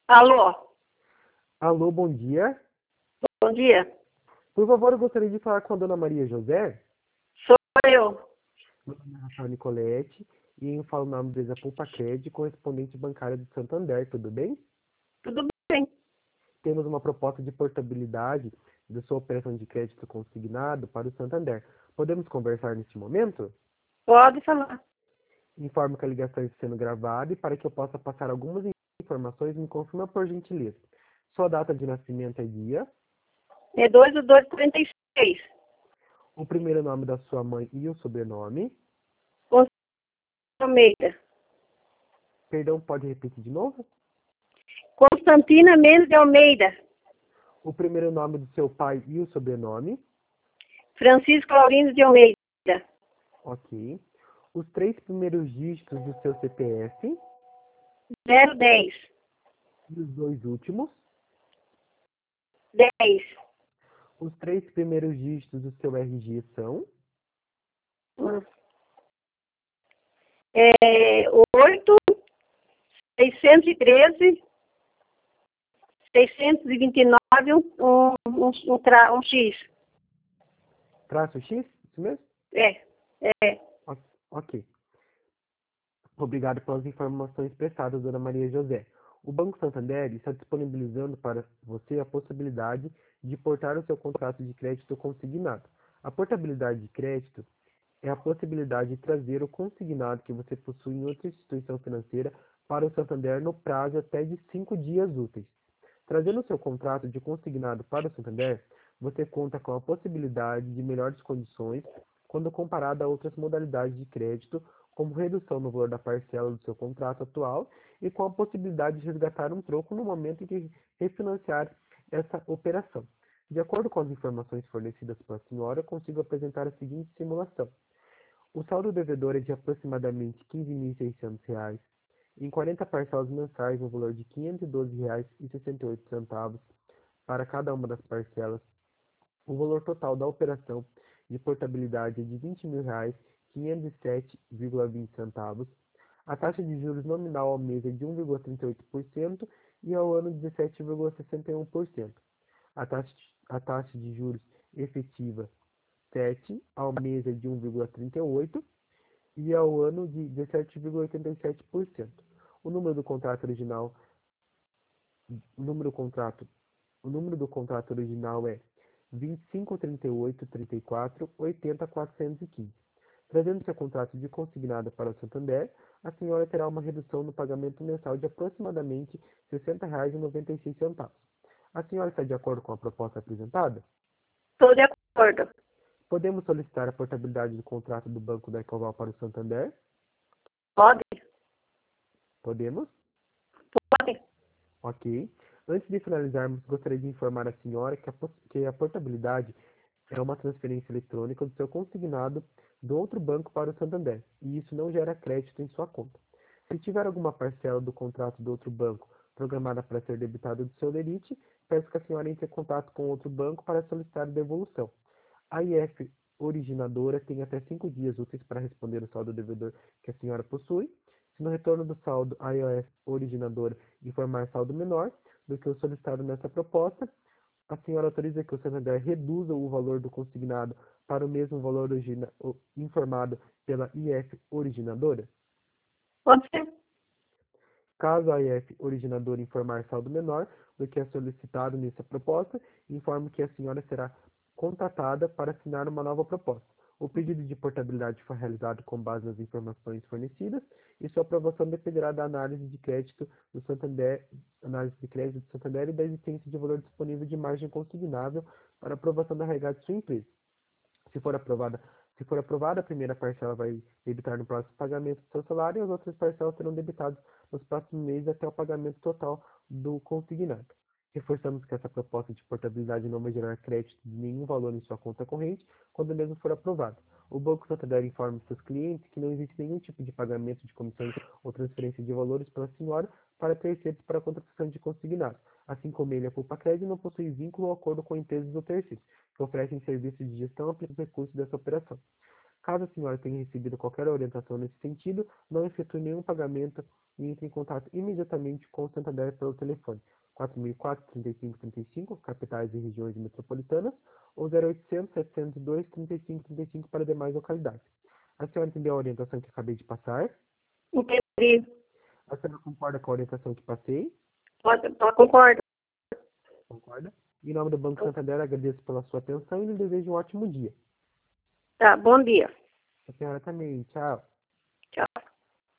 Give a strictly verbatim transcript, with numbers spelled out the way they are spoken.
Alô, Alô, bom dia. bom dia. Por favor, eu gostaria de falar com a dona Maria José. Sou eu. Meu nome é Rafael Nicolete e eu falo o nome da empresa Poupa Cred, correspondente bancária do Santander, tudo bem? Tudo bem? Temos uma proposta de portabilidade da sua operação de crédito consignado para o Santander. Podemos conversar neste momento? Pode falar. Informo que a ligação está sendo gravada e para que eu possa passar algumas informações, me confirma por gentileza. Sua data de nascimento é dia, É dois do dois de trinta e seis. o primeiro nome da sua mãe e o sobrenome. Constantino Almeida. Perdão, pode repetir de novo? Constantina Mendes de Almeida. O primeiro nome do seu pai e o sobrenome. Francisco Laurindo de Almeida. Ok. Os três primeiros dígitos do seu C P F zero dez. e os dois últimos. dez. Os três primeiros dígitos do seu R G são Hum. É oito, seiscentos e treze, seiscentos e vinte e nove, um, um, um, tra, um X. traço X, isso mesmo? É, é. O- Ok. Obrigado pelas informações prestadas, dona Maria José. O Banco Santander está disponibilizando para você a possibilidade de portar o seu contrato de crédito consignado. A portabilidade de crédito é a possibilidade de trazer o consignado que você possui em outra instituição financeira para o Santander no prazo até de cinco dias úteis. Trazendo o seu contrato de consignado para o Santander, você conta com a possibilidade de melhores condições quando comparado a outras modalidades de crédito, como redução no valor da parcela do seu contrato atual e com a possibilidade de resgatar um troco no momento em que refinanciar essa operação. De acordo com as informações fornecidas pela senhora, eu consigo apresentar a seguinte simulação. O saldo devedor é de aproximadamente quinze mil e seiscentos reais, em quarenta parcelas mensais no valor de quinhentos e doze reais e sessenta e oito centavos para cada uma das parcelas. O valor total da operação de portabilidade é de vinte mil reais, quinhentos e sete vírgula vinte centavos. A taxa de juros nominal ao mês é de um vírgula trinta e oito por cento e ao ano dezessete vírgula sessenta e um por cento. A taxa, a taxa de juros efetiva sete ao mês é de um vírgula trinta e oito por cento e ao ano de dezessete vírgula oitenta e sete por cento. O número do contrato original, o número do contrato, o número do contrato original é vinte e cinco, trinta e oito, trinta e quatro, oitenta, quatrocentos e quinze. Trazendo seu contrato de consignado para o Santander, a senhora terá uma redução no pagamento mensal de aproximadamente R$ sessenta reais e noventa e seis centavos. A senhora está de acordo com a proposta apresentada? Estou de acordo. Podemos solicitar a portabilidade do contrato do Banco da Ecoval para o Santander? Pode? Podemos? Pode. Ok. Antes de finalizarmos, gostaria de informar a senhora que a, que a portabilidade é uma transferência eletrônica do seu consignado do outro banco para o Santander, e isso não gera crédito em sua conta. Se tiver alguma parcela do contrato do outro banco programada para ser debitada do seu lerite, peço que a senhora entre em contato com outro banco para solicitar devolução. A I F originadora tem até cinco dias úteis para responder o saldo devedor que a senhora possui. Se no retorno do saldo a I F originadora informar saldo menor do que o solicitado nessa proposta, a senhora autoriza que o Santander reduza o valor do consignado para o mesmo valor origina, informado pela I F originadora? Pode ser. Caso a I F originadora informar saldo menor do que é solicitado nessa proposta, informo que a senhora será contatada para assinar uma nova proposta. O pedido de portabilidade foi realizado com base nas informações fornecidas e sua aprovação dependerá da análise de crédito do Santander, análise de crédito do Santander e da existência de valor disponível de margem consignável para aprovação da regata de sua empresa. Se for aprovada, se for aprovada, a primeira parcela vai debitar no próximo pagamento do seu salário e as outras parcelas serão debitadas nos próximos meses até o pagamento total do consignado. Reforçamos que essa proposta de portabilidade não vai gerar crédito de nenhum valor em sua conta corrente quando mesmo for aprovado. O Banco Santander informa seus clientes que não existe nenhum tipo de pagamento de comissões ou transferência de valores pela senhora para terceiros para a contratação de consignados, assim como ele, a Poupa Cred, não possui vínculo ou acordo com empresas ou terceiros que oferecem serviços de gestão aplicando os recursos dessa operação. Caso a senhora tenha recebido qualquer orientação nesse sentido, não efetue nenhum pagamento e entre em contato imediatamente com o Santander pelo telefone quatro mil e quatro, trinta e cinco, trinta e cinco, capitais e regiões metropolitanas, ou zero oitocentos, setecentos e dois, trinta e cinco, trinta e cinco para demais localidades. A senhora entendeu a orientação que acabei de passar? Entendi. A senhora concorda com a orientação que passei? Pode, pode, concordo. Concorda? Em nome do Banco Santander, agradeço pela sua atenção e lhe desejo um ótimo dia. Tá, bom dia. A senhora também. Tchau. Tchau.